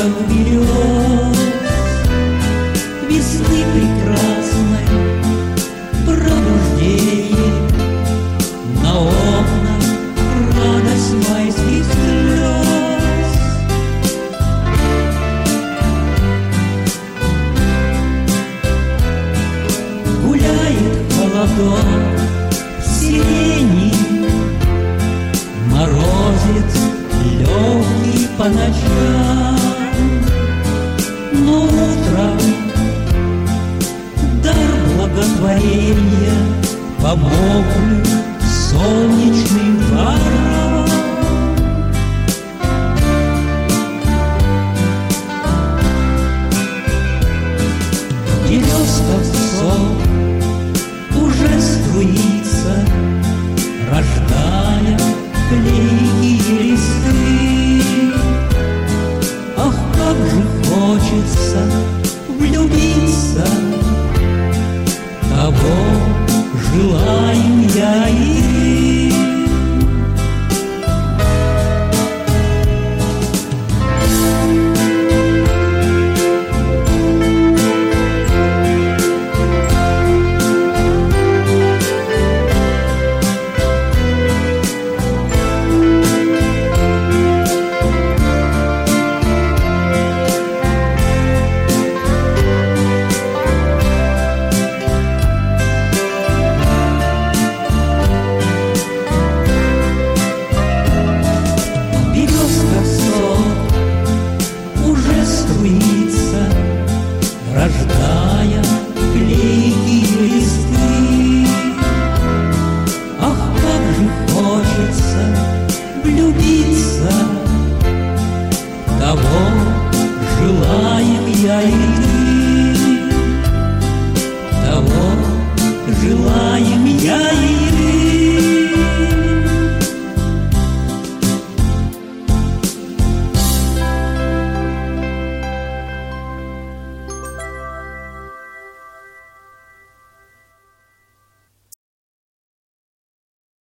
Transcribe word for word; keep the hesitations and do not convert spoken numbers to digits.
берез, весны прекрасной пробуждение, на окнах радость майских слез. Гуляет холодок сирени, морозец легкий по ночам, но утром дар благотворения помогли солнечным парам. Березка в сок уже струится, рождая клейкие листы. Ах, как же хочется влюбиться, того желаю я и